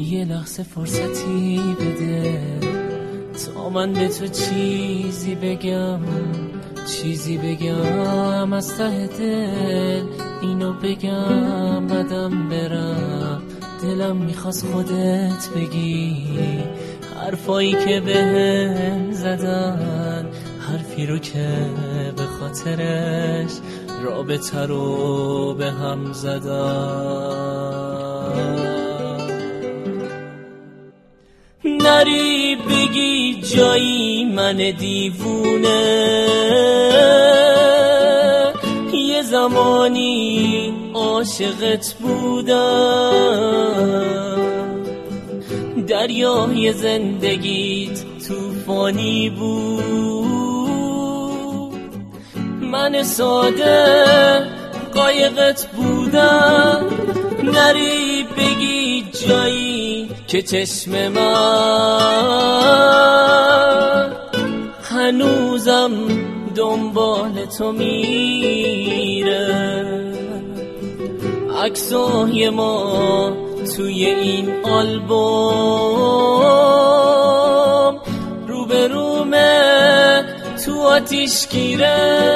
یه لحظه فرصتی بده تا من به تو چیزی بگم از ته دل اینو بگم بعدم برم. دلم میخواست خودت بگی حرفایی که بهم زدن، حرفی رو که به خاطرش رابطه رو به هم زدن. نری بگی جایی من دیوونه، یه زمانی عاشقت بودم، دریای زندگیت طوفانی بود، من ساده قایقت بودم. نری بگی جایی که چشم من هنوزم دنبال تو میره. عکسای ما توی این آلبوم روبرومه تو آتیشگیره.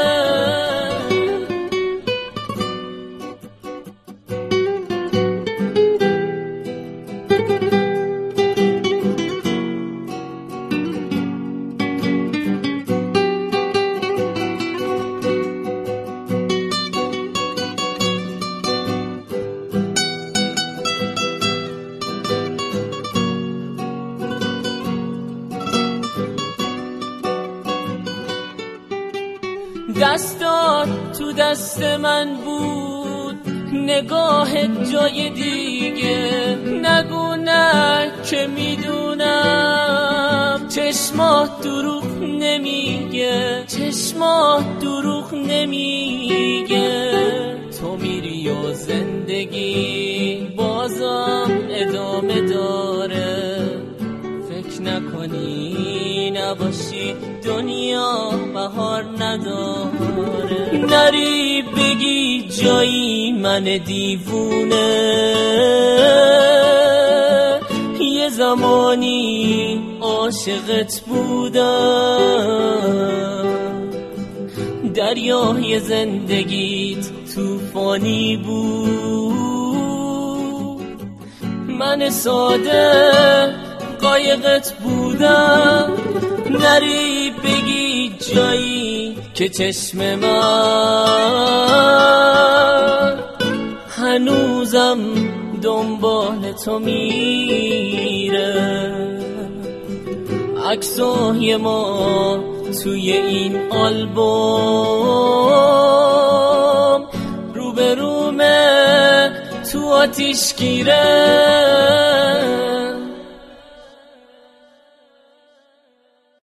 دستات تو دست من بود، نگاهت جای دیگه. نگو نه که میدونم چشمات دروغ نمیگه. تو میری و زندگی بازم ادامه داره. فکر نکنی نباشی دنیا بهار نداره. نری بگی جایی من دیوونه، یه زمانی عاشقت بودم، دریای زندگیت طوفانی بود، من ساده قایقت بودم. نری بگی جایی که چشم من هنوزم دنبال تو میره. عکسای ما توی این آلبوم روبرومه تو آتیشگیره.